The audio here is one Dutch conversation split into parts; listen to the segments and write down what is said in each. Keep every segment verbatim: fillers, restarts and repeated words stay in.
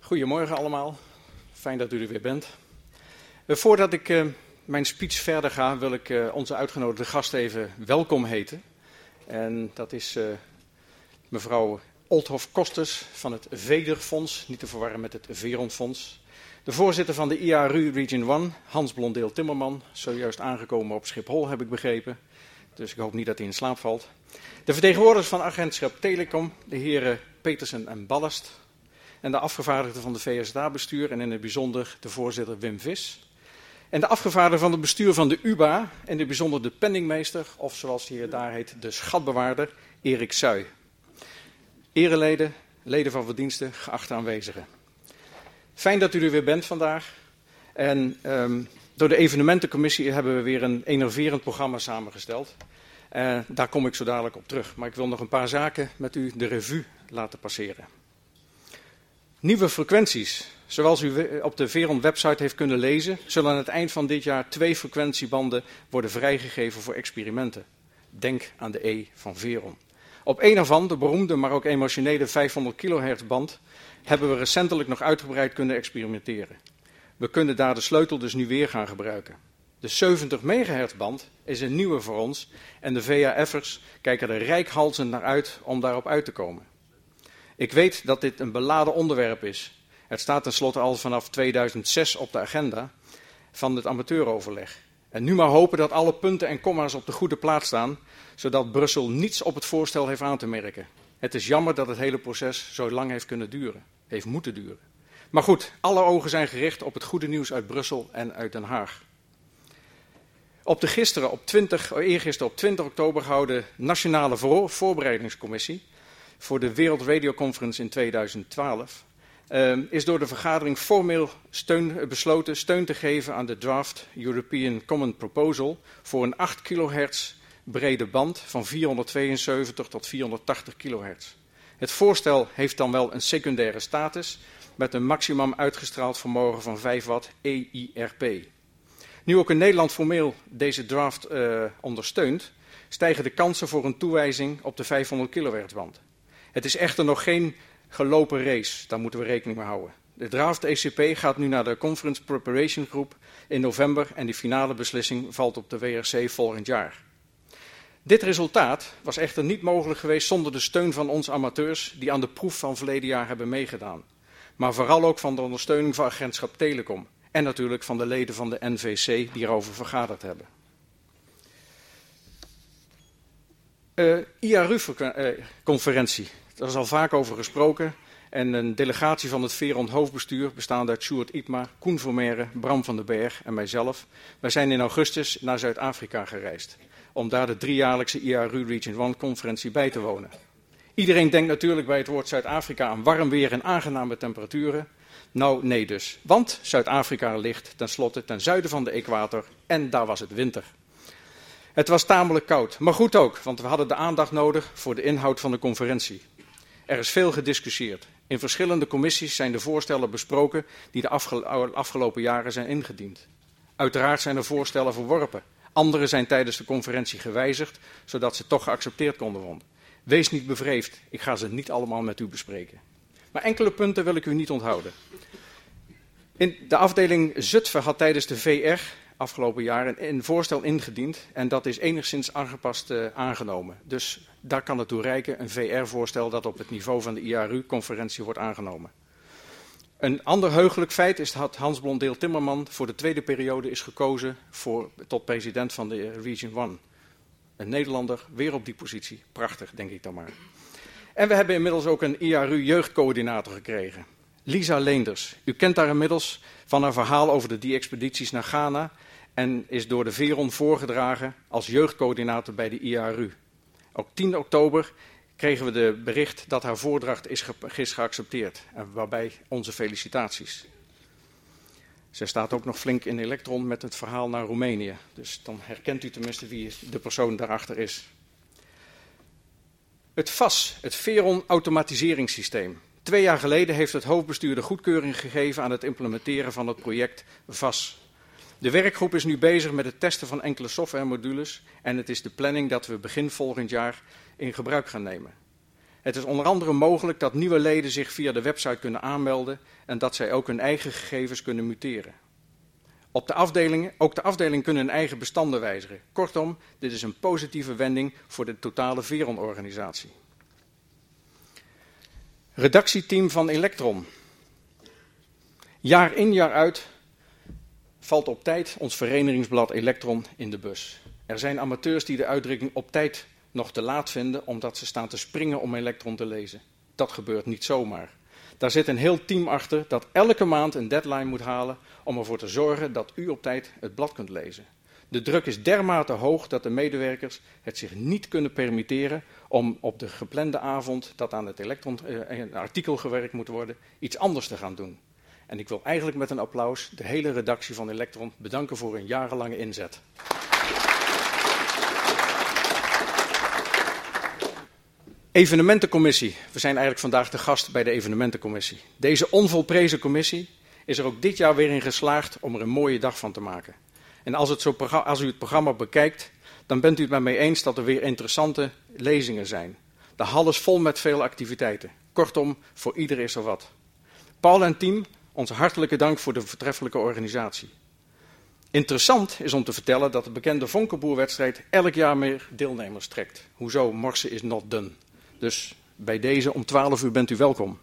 Goedemorgen allemaal, fijn dat u er weer bent. Uh, voordat ik uh, mijn speech verder ga, wil ik uh, onze uitgenodigde gast even welkom heten. En dat is uh, mevrouw Olthoff-Kosters van het Vederfonds, niet te verwarren met het Veronfonds. De voorzitter van de I A R U Region één, Hans Blondeel-Timmerman, zojuist aangekomen op Schiphol heb ik begrepen. Dus ik hoop niet dat hij in slaap valt. De vertegenwoordigers van Agentschap Telecom, de heren Petersen en Ballast. En de afgevaardigde van de V S D-bestuur en in het bijzonder de voorzitter Wim Vis. En de afgevaardigde van het bestuur van de U B A, en in het bijzonder de penningmeester, of zoals hij daar heet, de schatbewaarder, Erik Suij. Ereleden, leden van verdiensten, geachte aanwezigen. Fijn dat u er weer bent vandaag. En um, door de evenementencommissie hebben we weer een enerverend programma samengesteld. Uh, daar kom ik zo dadelijk op terug. Maar ik wil nog een paar zaken met u de revue laten passeren. Nieuwe frequenties. Zoals u op de Veron-website heeft kunnen lezen, zullen aan het eind van dit jaar twee frequentiebanden worden vrijgegeven voor experimenten. Denk aan de E van Veron. Op een ervan, de beroemde maar ook emotionele vijfhonderd kilohertz band, hebben we recentelijk nog uitgebreid kunnen experimenteren. We kunnen daar de sleutel dus nu weer gaan gebruiken. De zeventig megahertz band is een nieuwe voor ons en de V H F'ers kijken er reikhalzend naar uit om daarop uit te komen. Ik weet dat dit een beladen onderwerp is. Het staat tenslotte al vanaf tweeduizend zes op de agenda van het amateuroverleg. En nu maar hopen dat alle punten en komma's op de goede plaats staan, zodat Brussel niets op het voorstel heeft aan te merken. Het is jammer dat het hele proces zo lang heeft kunnen duren, heeft moeten duren. Maar goed, alle ogen zijn gericht op het goede nieuws uit Brussel en uit Den Haag. Op de gisteren, op twintig, eergisteren op twintig oktober gehouden Nationale Voor- Voorbereidingscommissie voor de Wereld Radio Conference in tweeduizend twaalf uh, is door de vergadering formeel steun, besloten steun te geven aan de draft European Common Proposal voor een acht kilohertz brede band van vierhonderdtweeënzeventig tot vierhonderdtachtig kilohertz. Het voorstel heeft dan wel een secundaire status met een maximum uitgestraald vermogen van vijf watt E I R P. Nu ook in Nederland formeel deze draft uh, ondersteunt, stijgen de kansen voor een toewijzing op de vijfhonderd kilohertz band. Het is echter nog geen gelopen race, daar moeten we rekening mee houden. De draft E C P gaat nu naar de Conference Preparation Group in november en de finale beslissing valt op de W R C volgend jaar. Dit resultaat was echter niet mogelijk geweest zonder de steun van onze amateurs die aan de proef van verleden jaar hebben meegedaan. Maar vooral ook van de ondersteuning van Agentschap Telecom en natuurlijk van de leden van de N V C die erover vergaderd hebben. Uh, I A R U-conferentie, daar is al vaak over gesproken. En een delegatie van het Veron hoofdbestuur, bestaande uit Sjoerd Ietma, Koen Vermeeren, Bram van den Berg en mijzelf. Wij zijn in augustus naar Zuid-Afrika gereisd, om daar de driejaarlijkse I A R U Region één-conferentie bij te wonen. Iedereen denkt natuurlijk bij het woord Zuid-Afrika aan warm weer en aangename temperaturen. Nou, nee dus, want Zuid-Afrika ligt tenslotte ten zuiden van de equator en daar was het winter. Het was tamelijk koud, maar goed ook, want we hadden de aandacht nodig voor de inhoud van de conferentie. Er is veel gediscussieerd. In verschillende commissies zijn de voorstellen besproken die de afgelopen jaren zijn ingediend. Uiteraard zijn er voorstellen verworpen. Andere zijn tijdens de conferentie gewijzigd, zodat ze toch geaccepteerd konden worden. Wees niet bevreesd, ik ga ze niet allemaal met u bespreken. Maar enkele punten wil ik u niet onthouden. In de afdeling Zutphen had tijdens de V R afgelopen jaar een, een voorstel ingediend en dat is enigszins aangepast uh, aangenomen. Dus daar kan het toe reiken, een V R-voorstel dat op het niveau van de I A R U-conferentie wordt aangenomen. Een ander heugelijk feit is dat Hans Blondeel-Timmerman voor de tweede periode is gekozen voor, tot president van de Region één. Een Nederlander, weer op die positie. Prachtig, denk ik dan maar. En we hebben inmiddels ook een I A R U-jeugdcoördinator gekregen. Lisa Leenders. U kent haar inmiddels van haar verhaal over de die-expedities naar Ghana en is door de Veron voorgedragen als jeugdcoördinator bij de I A R U. Op tien oktober kregen we de bericht dat haar voordracht is, ge- is geaccepteerd. En waarbij onze felicitaties. Zij staat ook nog flink in Elektron met het verhaal naar Roemenië. Dus dan herkent u tenminste wie de persoon daarachter is. Het V A S, het Veron automatiseringssysteem. Twee jaar geleden heeft het hoofdbestuur de goedkeuring gegeven aan het implementeren van het project V A S. De werkgroep is nu bezig met het testen van enkele softwaremodules en het is de planning dat we begin volgend jaar in gebruik gaan nemen. Het is onder andere mogelijk dat nieuwe leden zich via de website kunnen aanmelden en dat zij ook hun eigen gegevens kunnen muteren. Op de afdelingen, ook de afdelingen kunnen hun eigen bestanden wijzigen. Kortom, dit is een positieve wending voor de totale Veron-organisatie. Redactieteam van Elektron. Jaar in jaar uit valt op tijd ons verenigingsblad Elektron in de bus. Er zijn amateurs die de uitdrukking op tijd nog te laat vinden omdat ze staan te springen om Elektron te lezen. Dat gebeurt niet zomaar. Daar zit een heel team achter dat elke maand een deadline moet halen om ervoor te zorgen dat u op tijd het blad kunt lezen. De druk is dermate hoog dat de medewerkers het zich niet kunnen permitteren om op de geplande avond dat aan het Elektron, eh, een artikel gewerkt moet worden, iets anders te gaan doen. En ik wil eigenlijk met een applaus de hele redactie van Elektron bedanken voor hun jarenlange inzet. Evenementencommissie. We zijn eigenlijk vandaag de gast bij de evenementencommissie. Deze onvolprezen commissie is er ook dit jaar weer in geslaagd om er een mooie dag van te maken. En als, het zo, als u het programma bekijkt, dan bent u het met mij eens dat er weer interessante lezingen zijn. De hal is vol met veel activiteiten. Kortom, voor ieder is er wat. Paul en team, onze hartelijke dank voor de voortreffelijke organisatie. Interessant is om te vertellen dat de bekende Vonkenboer-wedstrijd elk jaar meer deelnemers trekt. Hoezo? Morsen is not done. Dus bij deze om twaalf uur bent u welkom.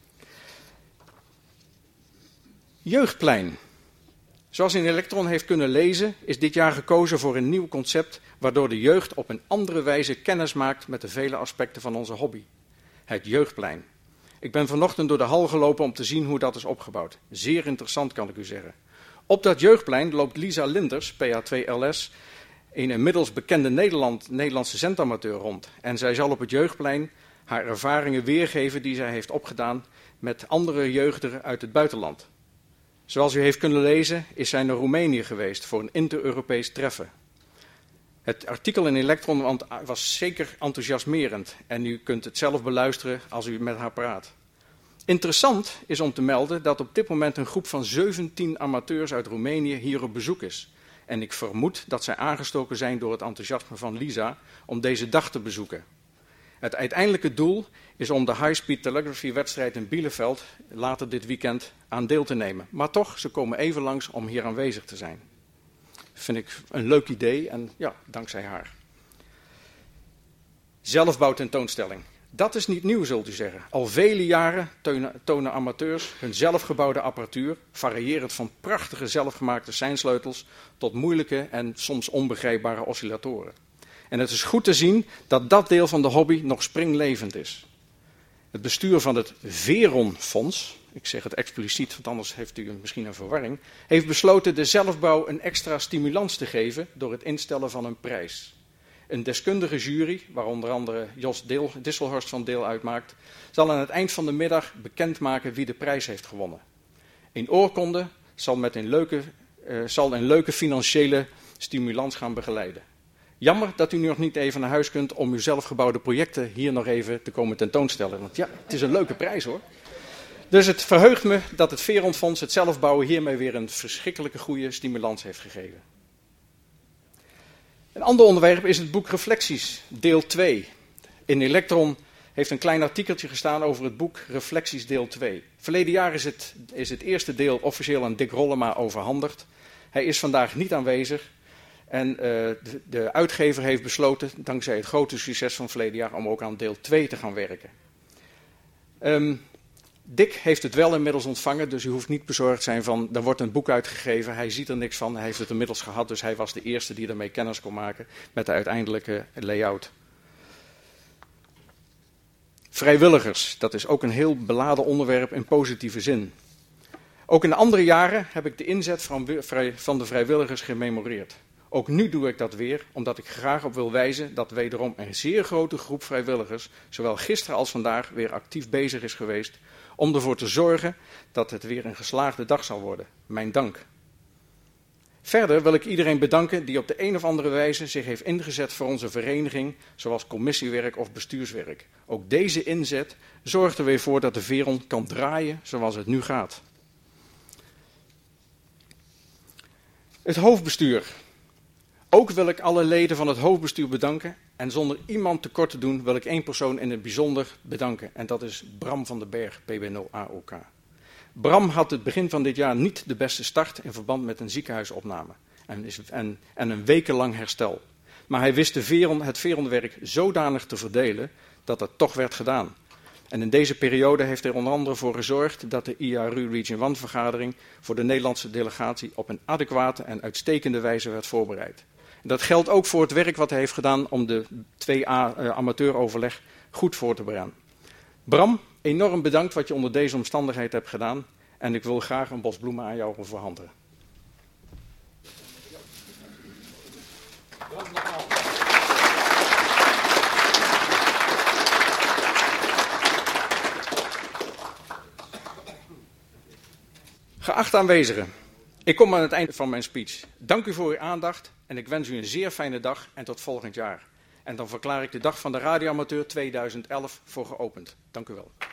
Jeugdplein. Zoals u in Elektron heeft kunnen lezen, is dit jaar gekozen voor een nieuw concept waardoor de jeugd op een andere wijze kennis maakt met de vele aspecten van onze hobby. Het Jeugdplein. Ik ben vanochtend door de hal gelopen om te zien hoe dat is opgebouwd. Zeer interessant, kan ik u zeggen. Op dat Jeugdplein loopt Lisa Linders, P H twee L S, een inmiddels bekende Nederland, Nederlandse zendamateur rond. En zij zal op het Jeugdplein haar ervaringen weergeven die zij heeft opgedaan met andere jeugdigen uit het buitenland. Zoals u heeft kunnen lezen is zij naar Roemenië geweest voor een inter-Europees treffen. Het artikel in Elektron was zeker enthousiasmerend en u kunt het zelf beluisteren als u met haar praat. Interessant is om te melden dat op dit moment een groep van zeventien amateurs uit Roemenië hier op bezoek is. En ik vermoed dat zij aangestoken zijn door het enthousiasme van Lisa om deze dag te bezoeken. Het uiteindelijke doel is om de high-speed telegraphy wedstrijd in Bielefeld later dit weekend aan deel te nemen. Maar toch, ze komen even langs om hier aanwezig te zijn. Vind ik een leuk idee en ja, dankzij haar. Zelfbouwtentoonstelling. Dat is niet nieuw, zult u zeggen. Al vele jaren tonen amateurs hun zelfgebouwde apparatuur, variërend van prachtige zelfgemaakte seinsleutels tot moeilijke en soms onbegrijpbare oscillatoren. En het is goed te zien dat dat deel van de hobby nog springlevend is. Het bestuur van het Veron-fonds, ik zeg het expliciet, want anders heeft u misschien een verwarring, heeft besloten de zelfbouw een extra stimulans te geven door het instellen van een prijs. Een deskundige jury, waar onder andere Jos Deel, Disselhorst van deel uitmaakt, zal aan het eind van de middag bekendmaken wie de prijs heeft gewonnen. Een oorkonde zal, met een, leuke, uh, zal een leuke financiële stimulans gaan begeleiden. Jammer dat u nu nog niet even naar huis kunt om uw zelfgebouwde projecten hier nog even te komen tentoonstellen. Want ja, het is een leuke prijs hoor. Dus het verheugt me dat het Veron-fonds het zelfbouwen hiermee weer een verschrikkelijke goede stimulans heeft gegeven. Een ander onderwerp is het boek Reflecties, deel twee. In Elektron heeft een klein artikeltje gestaan over het boek Reflecties, deel twee. Verleden jaar is het, is het eerste deel officieel aan Dick Rollema overhandigd. Hij is vandaag niet aanwezig. En uh, de, de uitgever heeft besloten, dankzij het grote succes van verleden jaar, om ook aan deel twee te gaan werken. Um, Dick heeft het wel inmiddels ontvangen, dus u hoeft niet bezorgd te zijn van, er wordt een boek uitgegeven, hij ziet er niks van, hij heeft het inmiddels gehad, dus hij was de eerste die ermee kennis kon maken met de uiteindelijke layout. Vrijwilligers, dat is ook een heel beladen onderwerp in positieve zin. Ook in de andere jaren heb ik de inzet van, van de vrijwilligers gememoreerd. Ook nu doe ik dat weer, omdat ik graag op wil wijzen dat wederom een zeer grote groep vrijwilligers, zowel gisteren als vandaag, weer actief bezig is geweest om ervoor te zorgen dat het weer een geslaagde dag zal worden. Mijn dank. Verder wil ik iedereen bedanken die op de een of andere wijze zich heeft ingezet voor onze vereniging, zoals commissiewerk of bestuurswerk. Ook deze inzet zorgt er weer voor dat de Veron kan draaien zoals het nu gaat. Het hoofdbestuur. Ook wil ik alle leden van het hoofdbestuur bedanken En zonder iemand tekort te doen wil ik één persoon in het bijzonder bedanken. En dat is Bram van den Berg, P B nul A O K. Bram had het begin van dit jaar niet de beste start in verband met een ziekenhuisopname. En, is, en, en een wekenlang herstel. Maar hij wist de veron, het veronderwerk zodanig te verdelen dat het toch werd gedaan. En in deze periode heeft hij er onder andere voor gezorgd dat de I A R U Region één vergadering voor de Nederlandse delegatie op een adequate en uitstekende wijze werd voorbereid. En dat geldt ook voor het werk wat hij heeft gedaan om de twee A uh, amateuroverleg goed voor te bereiden. Bram, enorm bedankt wat je onder deze omstandigheid hebt gedaan. En ik wil graag een bos bloemen aan jou overhandigen. Geachte aanwezigen, ik kom aan het eind van mijn speech. Dank u voor uw aandacht en ik wens u een zeer fijne dag en tot volgend jaar. En dan verklaar ik de Dag van de Radioamateur tweeduizend elf voor geopend. Dank u wel.